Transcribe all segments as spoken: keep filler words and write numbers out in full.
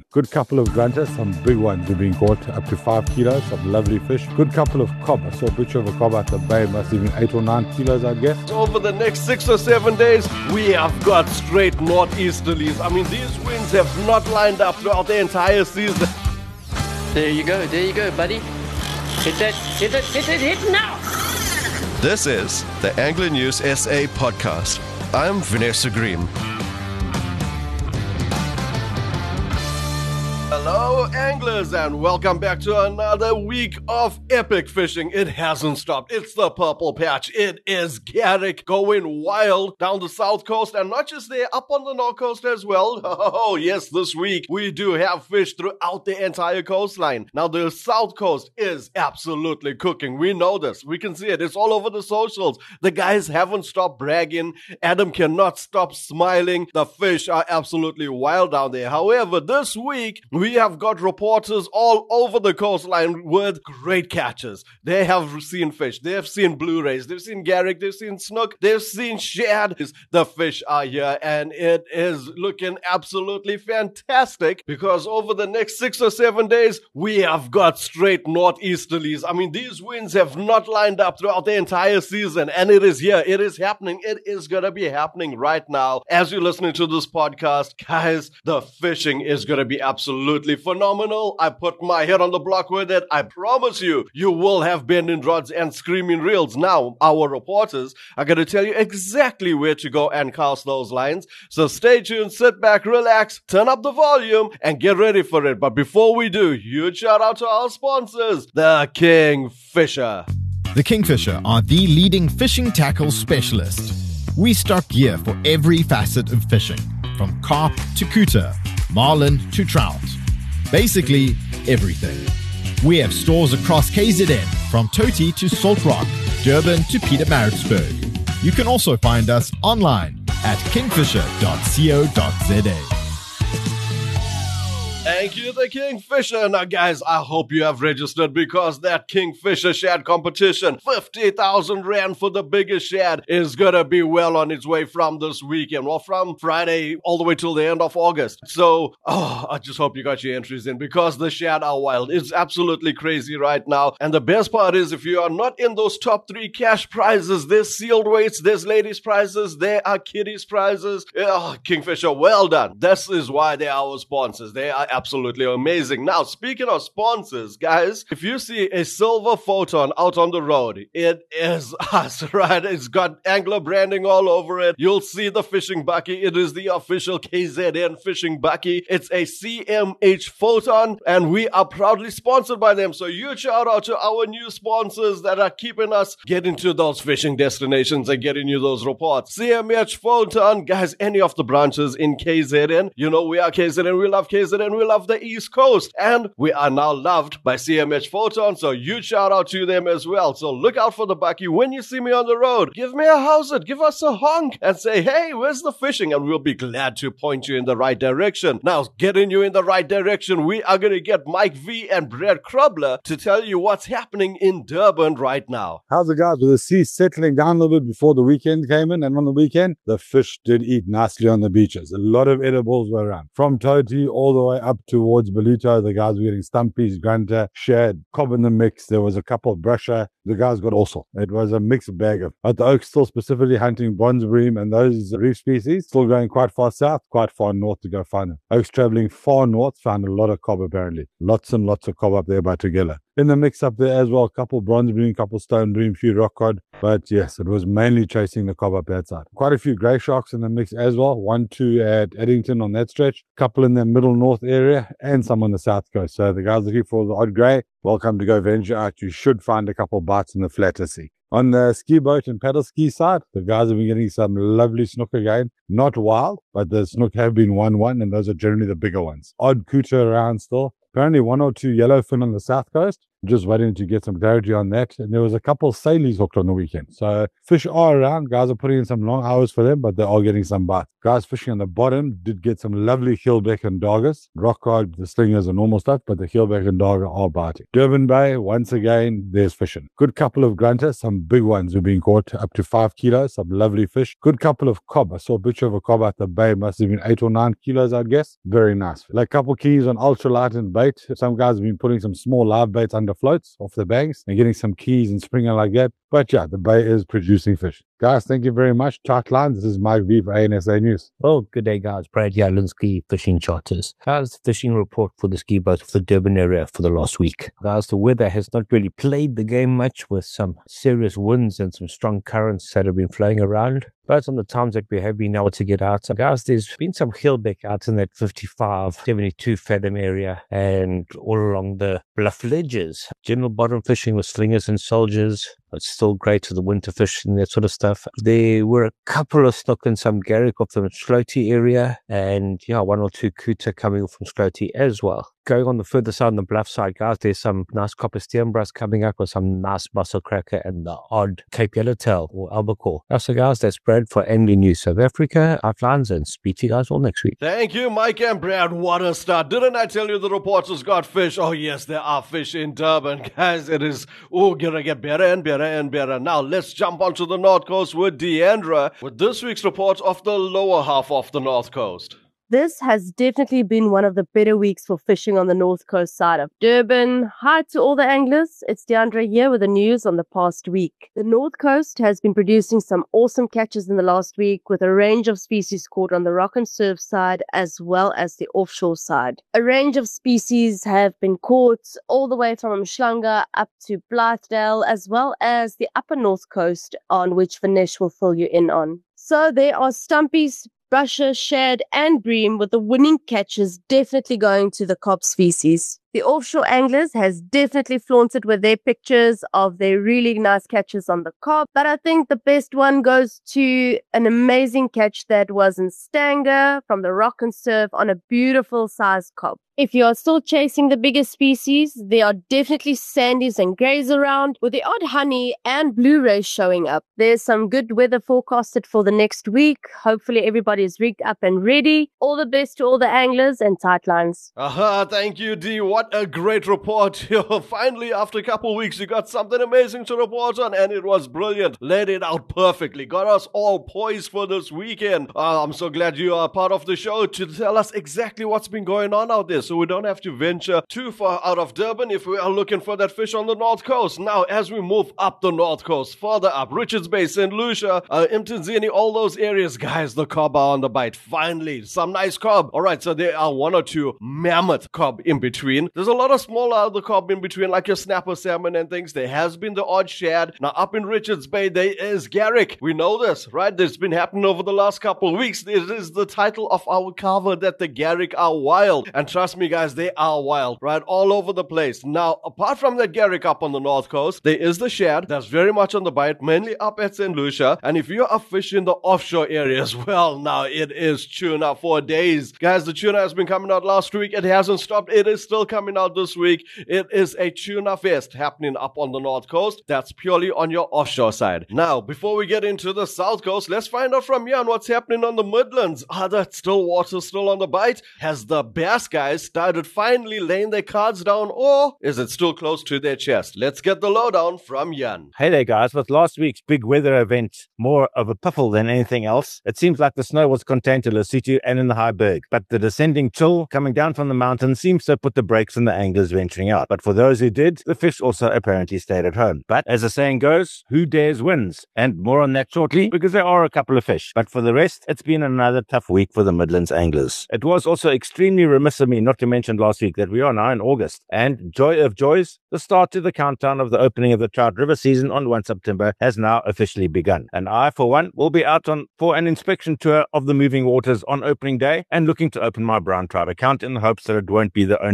Good couple of grunters, some big ones have been caught, up to five kilos, some lovely fish. Good couple of cob. I saw a picture of a cob at the bay, must have been eight or nine kilos, I guess. Over the next six or seven days, we have got straight northeasterlies. I mean, these winds have not lined up throughout the entire season. There you go, there you go, buddy. Hit that, hit it, hit it, hit now! This is the Angler News S A podcast. I'm Vanessa Green. Hello anglers and welcome back to another week of epic fishing. It hasn't stopped. It's the Purple Patch. It is Garrick going wild down the south coast and not just there, up on the north coast as well. Oh yes, this week we do have fish throughout the entire coastline. Now the south coast is absolutely cooking. We know this. We can see it. It's all over the socials. The guys haven't stopped bragging. Adam cannot stop smiling. The fish are absolutely wild down there. However, this week we have got reporters all over the coastline with great catches. They have seen fish. They have seen blue rays. They've seen Garrick. They've seen snook. They've seen shad. The fish are here and it is looking absolutely fantastic because over the next six or seven days, we have got straight northeasterlies. I mean, these winds have not lined up throughout the entire season and it is here. It is happening. It is going to be happening right now. As you're listening to this podcast, guys, the fishing is going to be absolutely phenomenal. I put my head on the block with it. I promise you, you will have bending rods and screaming reels. Now, our reporters are going to tell you exactly where to go and cast those lines. So stay tuned, sit back, relax, turn up the volume, and get ready for it. But before we do, huge shout out to our sponsors, the Kingfisher. The Kingfisher are the leading fishing tackle specialist. We stock gear for every facet of fishing, from carp to cooter, marlin to trout. Basically, everything. We have stores across K Z N, from Toti to Salt Rock, Durban to Pietermaritzburg. You can also find us online at kingfisher dot co dot za. Thank you, the Kingfisher. Now, guys, I hope you have registered because that Kingfisher shad competition, fifty thousand rand for the biggest shad, is going to be well on its way from this weekend. Well, from Friday all the way till the end of August. So, oh, I just hope you got your entries in because the shad are wild. It's absolutely crazy right now. And the best part is if you are not in those top three cash prizes, there's sealed weights, there's ladies prizes, there are kiddies prizes. Oh, Kingfisher, well done. This is why they are our sponsors. They are absolutely amazing. Now, speaking of sponsors, guys, if you see a silver Photon out on the road, it is us, right? It's got angler branding all over it. You'll see the fishing bucky. It is the official K Z N fishing bucky. It's a C M H Photon, and we are proudly sponsored by them. So huge shout out to our new sponsors that are keeping us getting to those fishing destinations and getting you those reports. C M H Photon, guys, any of the branches in K Z N, you know we are K Z N, we love K Z N, we love the East Coast, and we are now loved by C M H Photon, so huge shout out to them as well. So look out for the bucky when you see me on the road. Give me a how's-it, give us a honk, and say, hey, where's the fishing? And we'll be glad to point you in the right direction. Now, getting you in the right direction, we are going to get Mike V and Brad Krubler to tell you what's happening in Durban right now. How's it, guys? With the sea settling down a little bit before the weekend came in, and on the weekend, the fish did eat nicely on the beaches. A lot of edibles were around. From Toti all the way up towards Beluto, the guys were getting stumpies, grunter, shad, cob in the mix. There was a couple of brusher. The guys got all sorts. It was a mixed bag of, at the Oaks still specifically hunting bronze bream and those reef species, still going quite far south, quite far north to go find them. Oaks traveling far north, found a lot of cob apparently. Lots and lots of cob up there by Tugela. In the mix up there as well, a couple bronze bream, couple stone bream, few rock cod. But yes, it was mainly chasing the cob up that side. Quite a few grey sharks in the mix as well. One, two at Eddington on that stretch. Couple in the middle north area and some on the south coast. So the guys looking for the odd grey, welcome to go venture out. You should find a couple bites in the flatter sea. On the ski boat and paddle ski side, the guys have been getting some lovely snook again. Not wild, but the snook have been one one, and those are generally the bigger ones. Odd cooter around still. Apparently one or two yellowfin on the south coast. Just waiting to get some clarity on that. And there was a couple of salies hooked on the weekend. So fish are around. Guys are putting in some long hours for them, but they are getting some bites. Guys fishing on the bottom did get some lovely keelback and doggers. Rock cod, the slingers and normal stuff, but the keelback and dogger are biting. Durban Bay, once again, there's fishing. Good couple of grunters, some big ones were being caught, up to five kilos, some lovely fish. Good couple of cob. I saw a picture of a cob at the bay, must have been eight or nine kilos, I'd guess. Very nice. Like a couple keys on ultralight and bait. Some guys have been putting some small live baits under floats off the banks and getting some keys and springing like that. But yeah, the bay is producing fish. Guys, thank you very much. Tight lines. This is Mike V for A N S A News. Well, good day, guys. Brad Yalinski, Fishing Charters. Guys, the fishing report for the ski boats of the Durban area for the last week. Guys, the weather has not really played the game much, with some serious winds and some strong currents that have been flowing around. But on the times that we have been able to get out, so guys, there's been some keelback out in that fifty-five, seventy-two fathom area and all along the bluff ledges. General bottom fishing with slingers and soldiers. It's still great for the winter fishing, that sort of stuff. There were a couple of snook and some garrick off the Sloty area, and yeah, one or two kuta coming from Sloty as well. Going on the further side, on the bluff side, guys, there's some nice copper steenbras coming up with some nice mussel cracker and the odd Cape Yellowtail or albacore. So guys, that's Brad for Angling News South Africa. Outlines, and speak to you guys all next week. Thank you, Mike and Brad. What a start. Didn't I tell you the reporters got fish? Oh yes, there are fish in Durban. Guys, it is oh, gonna get better and better and better. Now let's jump onto the North Coast with Deandra with this week's report of the lower half of the North Coast. This has definitely been one of the better weeks for fishing on the north coast side of Durban. Hi to all the anglers. It's Deandra here with the news on the past week. The north coast has been producing some awesome catches in the last week, with a range of species caught on the rock and surf side as well as the offshore side. A range of species have been caught all the way from Umhlanga up to Blythedale, as well as the upper north coast, on which Vinesh will fill you in on. So there are stumpies, brusher, shad and bream, with the winning catches definitely going to the cob species. The offshore anglers has definitely flaunted with their pictures of their really nice catches on the cob, but I think the best one goes to an amazing catch that was in Stanger from the rock and surf on a beautiful sized cob. If you are still chasing the bigger species, there are definitely sandies and greys around, with the odd honey and blue rays showing up. There's some good weather forecasted for the next week. Hopefully everybody is rigged up and ready. All the best to all the anglers and tight lines. Aha, thank you, Dee. What a great report. Finally, after a couple of weeks, you got something amazing to report on, and it was brilliant. Laid it out perfectly. Got us all poised for this weekend. Uh, I'm so glad you are part of the show to tell us exactly what's been going on out there, so we don't have to venture too far out of Durban if we are looking for that fish on the North Coast. Now, as we move up the North Coast, further up, Richards Bay, Saint Lucia, uh, Mtunzini, all those areas, guys, the cob are on the bite. Finally, some nice cob. All right, so there are one or two mammoth cob in between. There's a lot of smaller other cob in between, like your snapper salmon and things. There has been the odd shad. Now, up in Richards Bay, there is garrick. We know this, right? This has been happening over the last couple of weeks. This is the title of our cover, that the garrick are wild. And trust me, guys, they are wild, right? All over the place. Now, apart from that garrick up on the North Coast, there is the shad that's very much on the bite, mainly up at Saint Lucia. And if you are fishing the offshore areas, well, now it is tuna for days. Guys, the tuna has been coming out last week. It hasn't stopped. It is still coming out this week. It is a tuna fest happening up on the North Coast. That's purely on your offshore side. Now, before we get into the South Coast, let's find out from Jan what's happening on the Midlands. Are the still water still on the bite? Has the bass guys started finally laying their cards down, or is it still close to their chest? Let's get the lowdown from Jan. Hey there, guys. With last week's big weather event more of a piffle than anything else, it seems like the snow was contained to Lesotho and in the Highberg, but the descending chill coming down from the mountains seems to put the brakes on the anglers venturing out. But for those who did, the fish also apparently stayed at home. But as the saying goes, who dares wins. And more on that shortly, because there are a couple of fish. But for the rest, it's been another tough week for the Midlands anglers. It was also extremely remiss of me not to mention last week that we are now in August. And joy of joys, the start to the countdown of the opening of the Trout River season on first of September has now officially begun. And I, for one, will be out on for an inspection tour of the moving waters on opening day and looking to open my brown trout account in the hopes that it won't be the only one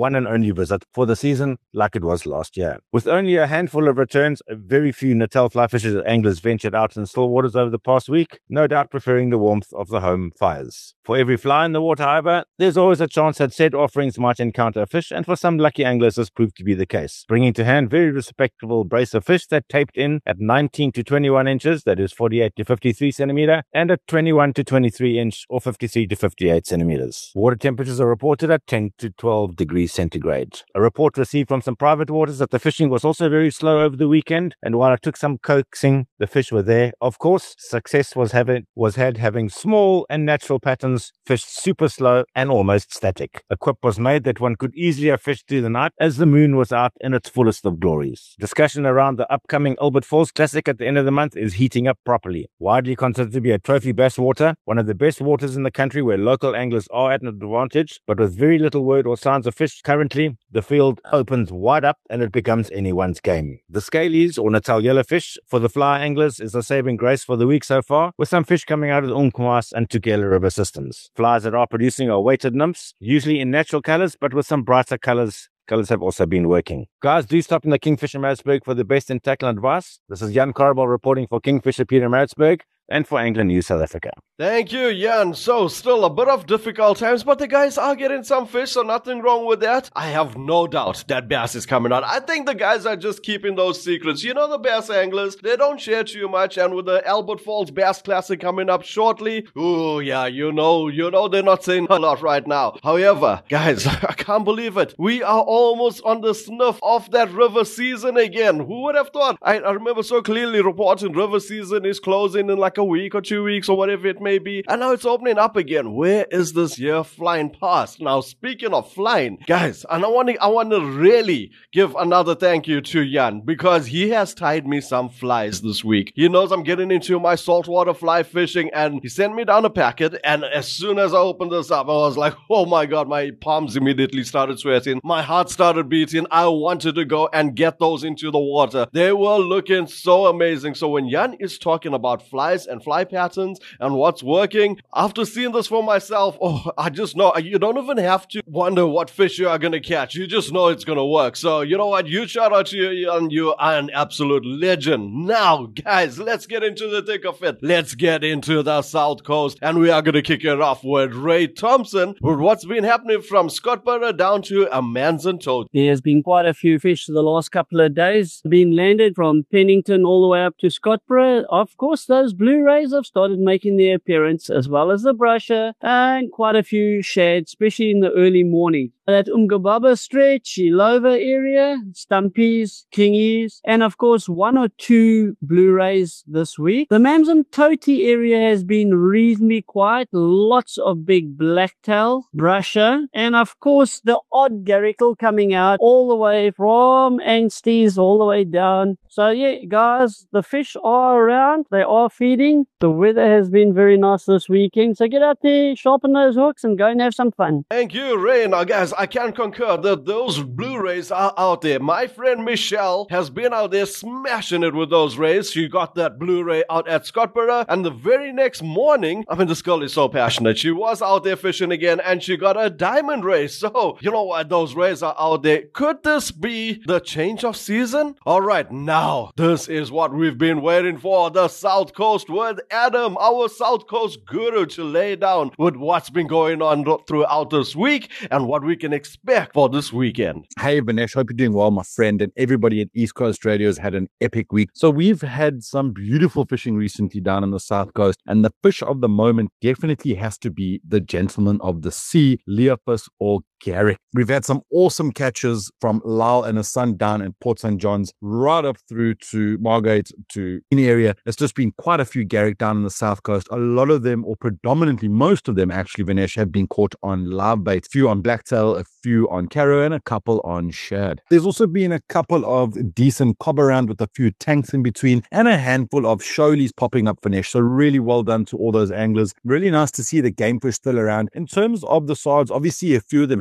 one and only visit for the season like it was last year. With only a handful of returns, very few Natal fly fishers and anglers ventured out in still waters over the past week, no doubt preferring the warmth of the home fires. For every fly in the water, however, there's always a chance that said offerings might encounter a fish, and for some lucky anglers this proved to be the case, bringing to hand very respectable brace of fish that taped in at nineteen to twenty-one inches, that is forty-eight to fifty-three centimeter, and at twenty-one to twenty-three inch or fifty-three to fifty-eight centimeters. Water temperatures are reported at ten to twelve degrees centigrade. A report received from some private waters that the fishing was also very slow over the weekend, and while it took some coaxing, the fish were there. Of course, success was having was had having small and natural patterns, fished super slow and almost static. A quip was made that one could easily have fished through the night as the moon was out in its fullest of glories. Discussion around the upcoming Albert Falls Classic at the end of the month is heating up properly. Widely considered to be a trophy bass water, one of the best waters in the country where local anglers are at an advantage, but with very little word or signs of fish currently, the field opens wide up and it becomes anyone's game. The scalies, or Natal yellowfish, for the fly anglers is the saving grace for the week so far, with some fish coming out of the Umkwas and Tugela River systems. Flies that are producing are weighted nymphs, usually in natural colors, but with some brighter colors. Colors have also been working. Guys, do stop in the Kingfisher Maritzburg for the best in tackle advice. This is Jan Carbal reporting for Kingfisher Peter Maritzburg and for Angling News South Africa. Thank you, Jan. So, still a bit of difficult times, but the guys are getting some fish, so nothing wrong with that. I have no doubt that bass is coming out. I think the guys are just keeping those secrets. You know, the bass anglers, they don't share too much, and with the Albert Falls Bass Classic coming up shortly, ooh, yeah, you know, you know they're not saying a lot right now. However, guys, I can't believe it. We are almost on the sniff of that river season again. Who would have thought? I, I remember so clearly reporting river season is closing in like a week or two weeks or whatever it may be, and now it's opening up again. Where is this year flying past? Now, speaking of flying, guys, and I want to I want to really give another thank you to Jan, because he has tied me some flies this week. He knows I'm getting into my saltwater fly fishing, and he sent me down a packet, and as soon as I opened this up, I was like, oh my god, my palms immediately started sweating, my heart started beating. I wanted to go and get those into the water. They were looking so amazing. So when Jan is talking about flies and fly patterns and what's working, after seeing this for myself, oh, I just know you don't even have to wonder what fish you are going to catch. You just know it's going to work. So you know what? You shout out to you, and you are an absolute legend. Now, guys, let's get into the thick of it. Let's get into the South Coast, and we are going to kick it off with Ray Thompson with what's been happening from Scottburgh down to Amanzimtoti. There's been quite a few fish the last couple of days being landed from Pennington all the way up to Scottburgh. Of course, those blue rays have started making their appearance, as well as the brusher and quite a few shad, especially in the early morning. That Umgababa stretch, Ilova area, stumpies, kingies, and of course one or two blue rays this week. The Amanzimtoti area has been reasonably quiet, lots of big blacktail, brusher, and of course the odd garrickle coming out all the way from Angsties all the way down. So yeah, guys, the fish are around, they are feeding. The weather has been very nice this weekend, so get out there, sharpen those hooks and go and have some fun. Thank you, Ray. Now guys, I can concur that those blue rays are out there. My friend Michelle has been out there smashing it with those rays. She got that blue ray out at Scottburgh, and the very next morning, I mean, this girl is so passionate. She was out there fishing again, and she got a diamond ray. So, you know what? Those rays are out there. Could this be the change of season? All right, now, this is what we've been waiting for. The South Coast with Adam, our South Coast guru, to lay down with what's been going on throughout this week and what we can expect for this weekend. Hey, Vinesh, hope you're doing well, my friend, and everybody at East Coast Radio has had an epic week. So we've had some beautiful fishing recently down on the South Coast, and the fish of the moment definitely has to be the gentleman of the sea, Leopus or Garrick. We've had some awesome catches from Lyle and his son down in Port Saint John's, right up through to Margate to in area. It's just been quite a few Garrick down on the South Coast. A lot of them, or predominantly most of them actually, Vinesh, have been caught on live bait. A few on blacktail, a few on carrow, and a couple on shad. There's also been a couple of decent cob around with a few tanks in between, and a handful of shoalies popping up, Vinesh. So really well done to all those anglers. Really nice to see the game fish still around. In terms of the sides, obviously a few of them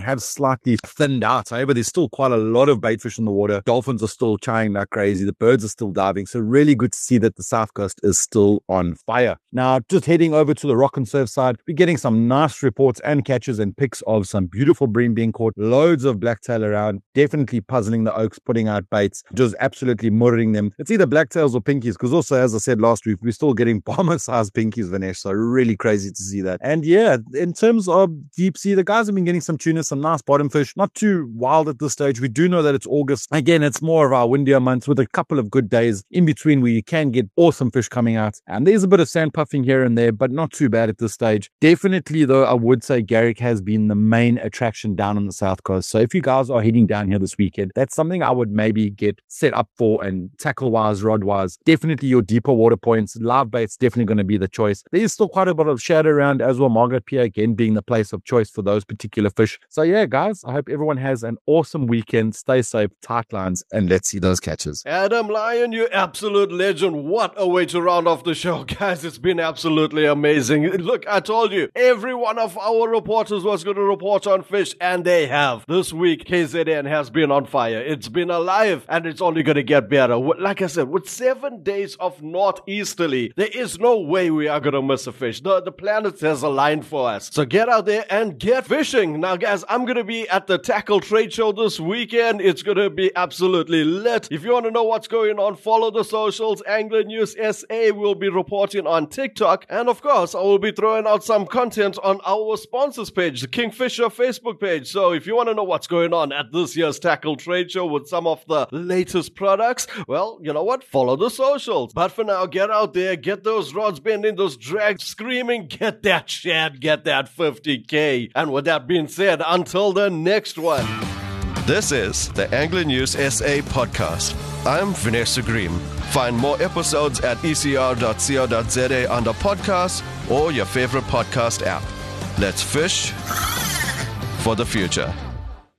have slightly thinned out. However, there's still quite a lot of bait fish in the water. Dolphins are still chowing like crazy. The birds are still diving. So really good to see that the South Coast is still on fire. Now, just heading over to the rock and surf side, we're getting some nice reports and catches and pics of some beautiful bream being caught. Loads of blacktail around. Definitely puzzling the Oaks, putting out baits, just absolutely murdering them. It's either blacktails or pinkies, because also, as I said last week, we're still getting bomber-sized pinkies, Vinesh. So really crazy to see that. And yeah, in terms of deep sea, the guys have been getting some tuna, some nice bottom fish. Not too wild at this stage. We do know that it's August. Again, it's more of our windier months with a couple of good days in between where you can get awesome fish coming out. And there's a bit of sand puffing here and there, but not too bad at this stage. Definitely, though, I would say Garrick has been the main attraction down on the South Coast. So if you guys are heading down here this weekend, that's something I would maybe get set up for, and tackle-wise, rod-wise, definitely your deeper water points. Live bait's definitely going to be the choice. There's still quite a bit of shad around as well. Margaret Pier again being the place of choice for those particular fish. So yeah, guys, I hope everyone has an awesome weekend. Stay safe, tight lines, and let's see those catches. Adam Lyon, you absolute legend. What a way to round off the show, guys. It's been absolutely amazing. Look, I told you, every one of our reporters was going to report on fish, and they have. This week, K Z N has been on fire. It's been alive, and it's only going to get better. Like I said, with seven days of northeasterly, there is no way we are going to miss a fish. The, the planet has aligned for us. So get out there and get fishing. Now, guys, I'm going to be at the Tackle Trade Show this weekend. It's going to be absolutely lit. If you want to know what's going on, follow the socials. Angler News S A will be reporting on TikTok. And of course, I will be throwing out some content on our sponsors page, the Kingfisher Facebook page. So if you want to know what's going on at this year's Tackle Trade Show with some of the latest products, well, you know what? Follow the socials. But for now, get out there, get those rods bending, those drags screaming, get that shad, get that fifty K. And with that being said, until the next one. This is the Angler News S A podcast. I'm Vanessa Green. Find more episodes at e c r dot co dot z a under podcasts or your favorite podcast app. Let's fish for the future.